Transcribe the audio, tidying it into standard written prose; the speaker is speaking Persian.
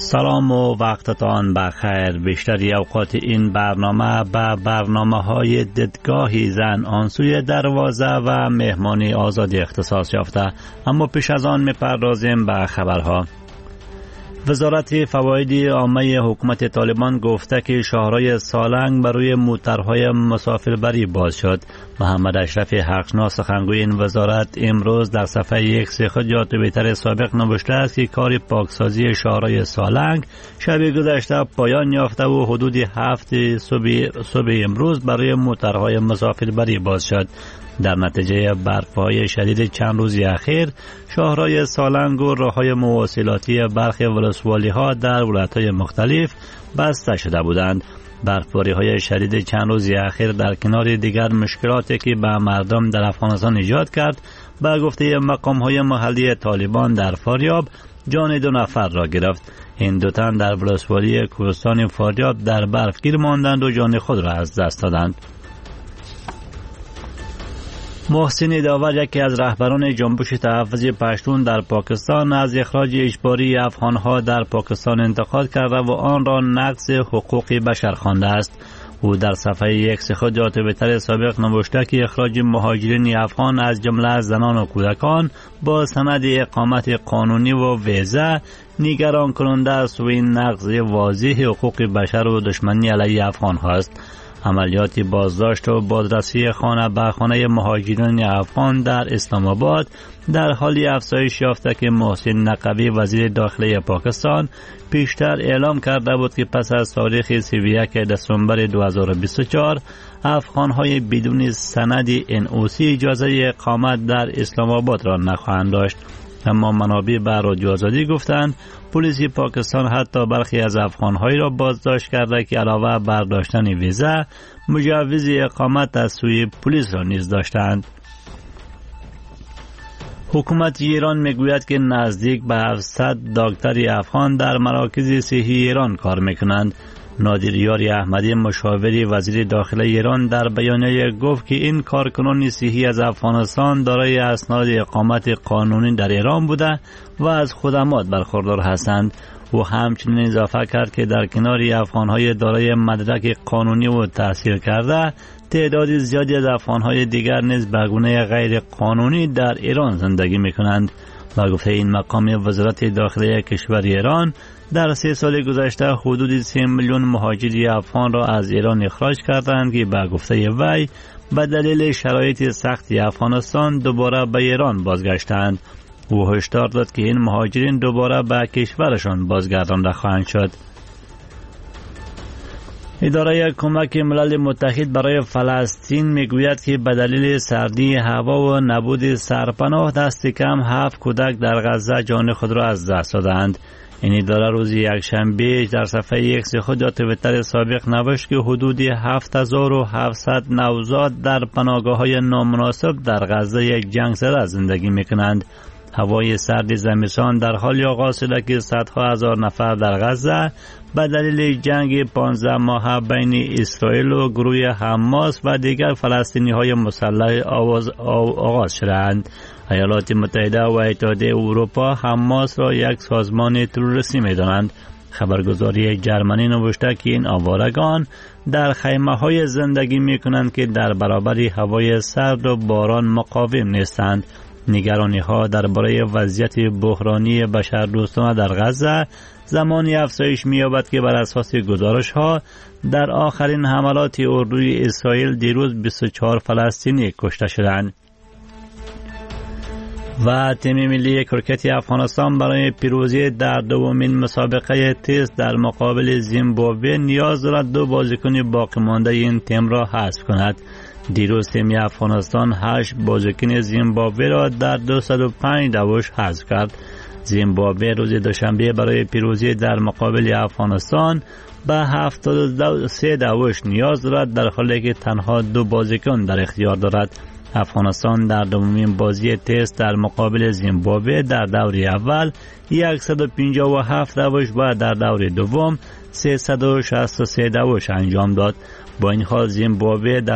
سلام و وقتتان بخیر. بیشتری اوقات این برنامه به برنامه‌های دیدگاهی زن آنسوی دروازه و مهمانی آزادی اختصاص یافته، اما پیش از آن می‌پردازیم به خبرها. وزارت فواید عامه حکومت طالبان گفته که شاهرای سالنگ برای موترهای مسافربری باز شد. محمد اشرف حقشناس سخنگوی این وزارت امروز در صفحه ایکس خود یا توییتر سابق نوشته است که کار پاکسازی شاهرای سالنگ شب گذشته پایان یافته و حدود 7 صبح امروز برای موترهای مسافربری باز شد. در نتیجه برف‌های شدید چند روز اخیر، شاهرای سالنگ و راه‌های مواصلاتی برخی ولسوالی‌ها در ولایت‌های مختلف بسته شده بودند. برفباری‌های شدید چند روز اخیر در کنار دیگر مشکلاتی که به مردم در افغانستان ایجاد کرد، به گفته مقام‌های محلی طالبان در فاریاب جان 2 نفر را گرفت. این 2 تن در ولسوالی کوهستان فاریاب در برف گیر ماندند و جان خود را از دست دادند. محسن داور، یکی از رهبران جنبش تحفظ پشتون در پاکستان، از اخراج اجباری افغانها در پاکستان انتقاد کرده و آن را نقض حقوق بشر خوانده است. او در صفحه ایکس خود یا توییتر سابق نوشته که اخراج مهاجرین افغان از جمله زنان و کودکان با سند اقامت قانونی و ویزا نگران کننده است و این نقض واضح حقوق بشر و دشمنی علیه افغان هاست. عملیات بازداشت و بازرسی خانه به خانه مهاجرین افغان در اسلام آباد در حالی افزایش یافته که محسن نقوی وزیر داخلی پاکستان پیشتر اعلام کرده بود که پس از تاریخ 31 دسامبر 2024 افغانهای بدون سند NOC اجازه اقامت در اسلام آباد را نخواهند داشت. اما منابع به رادیو آزادی گفتند پلیس پاکستان حتی برخی از افغانهایی را بازداشت کرده که علاوه بر داشتن ویزا مجوز اقامت از سوی پلیس را نیز داشتند. حکومت ایران میگوید که نزدیک به 700 دکتر افغان در مراکز صحی ایران کار میکنند. نادریار احمدی، مشاور وزیر داخلی ایران، در بیانیه گفت که این کارکنان صحی از افغانستان دارای اسناد اقامت قانونی در ایران بوده و از خدمات برخوردار هستند. او همچنین اضافه کرد که در کنار افغانهای دارای مدرک قانونی و تحصیل کرده، تعداد زیادی از افغانهای دیگر نیز به گونه غیر قانونی در ایران زندگی میکنند. با گفته این مقام وزارت داخلی کشور ایران در 3 سال گذشته حدود 3 میلیون مهاجر افغان را از ایران اخراج کردند که به گفته وی به دلیل شرایط سخت افغانستان دوباره به ایران بازگشتند. او هشدار داد که این مهاجرین دوباره به کشورشان بازگردانده خواهند شد. اداره کمک ملل متحد برای فلسطین میگوید که به دلیل سردی هوا و نبود سرپناه دست کم 7 کودک در غزه جان خود را از دست دادند. این اداره روز یکشنبه در صفحه ایکس خود یا توییتر سابق نوشت که حدود 7700 نوزاد در پناهگاه‌های نامناسب در غزه یک جنگ زده زندگی میکنند. هوای سرد زمستان در حال آغاز شده که صدها هزار نفر در غزه به دلیل جنگ 15 ماهه بین اسرائیل و گروه حماس و دیگر فلسطینی‌های مسلح آغاز شدند. ایالات متحده و اتحادیه اروپا حماس را یک سازمان تروریستی می‌دانند. خبرگزاری جرمنی نوشته که این آوارگان در خیمه‌های زندگی می‌کنند که در برابر هوای سرد و باران مقاوم نیستند. نگرانی‌ها درباره وضعیت بحرانی بشردوستانه در غزه زمانی افزایش می‌یابد که بر اساس گزارش‌ها در آخرین حملات اردوی اسرائیل دیروز 24 فلسطینی کشته شدند. و تیم ملی کرکت افغانستان برای پیروزی در دومین مسابقه تست در مقابل زیمبابوه نیاز دارد 2 بازیکن باقی مانده این تیم را حذف کند. دیروز تیم افغانستان 8 بازیکن زیمبابوه را در 205 دوش حذف کرد. زیمبابوه روز دوشنبه برای پیروزی در مقابل افغانستان به 73 دوش نیاز دارد، در حالی که تنها 2 بازیکن در اختیار دارد. افغانستان در دومین بازی تست در مقابل زیمبابوه در دور اول 157 دوش و در دور دوم 363 دوش انجام داد. با این حال زیمبابوه در